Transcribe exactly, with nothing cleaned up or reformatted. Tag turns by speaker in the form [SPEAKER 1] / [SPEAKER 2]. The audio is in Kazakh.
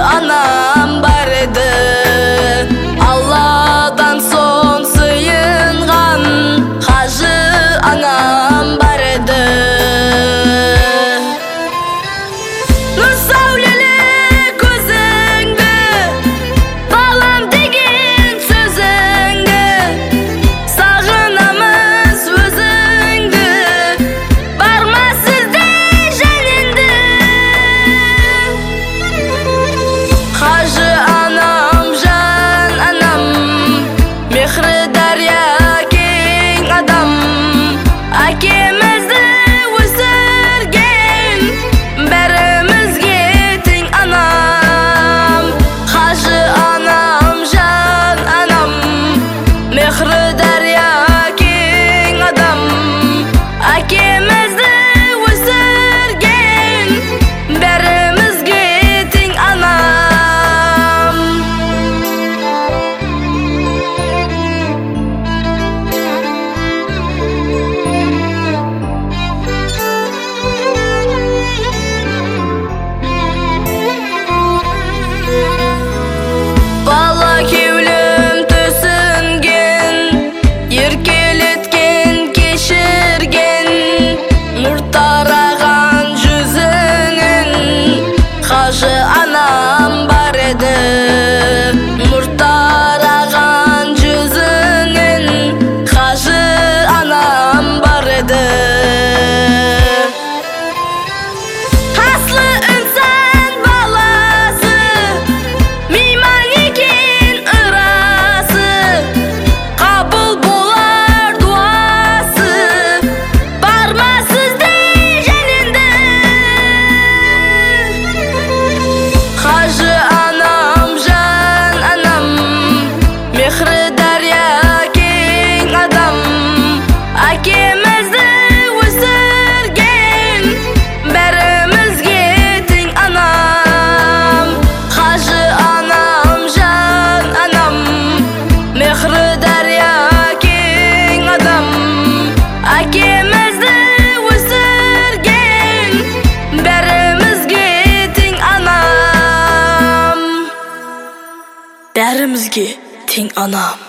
[SPEAKER 1] anam бар еді. Алладан сон сыйынған қажы анам бар еді. Нұр сәулелі көзіңді, балам деген сөзіңді, сағынамыз өзіңді, барма сізде жәненді. Қажы анам, жан анам, мехрі дария кең адам, әкемізді өсірген, бәрімізге тең анам. Қажы анам, жан анам, мехрі дария кең адам, әкемізді өсірген, бәрімізге тең анам. Бала кеулім түсінген, еркелеткен, кешірген, нұр тараған жүзіңін қажы анам бар еді. Нұр тараған жүзіңін қажы анам бар еді. Аслы інсан баласы, мейман екен ырасы, қабыл болар дуасы, барма сізде жәненді. Қажы анам, жан анам, мехрі дария кең адам, әкемізді өсірген, бәрімізге тең анам. Қажы анам, жан анам, мехрі дария кең адам, әкемізді өсірген, бәрімізге тең анам. Бәрімізге тең анам.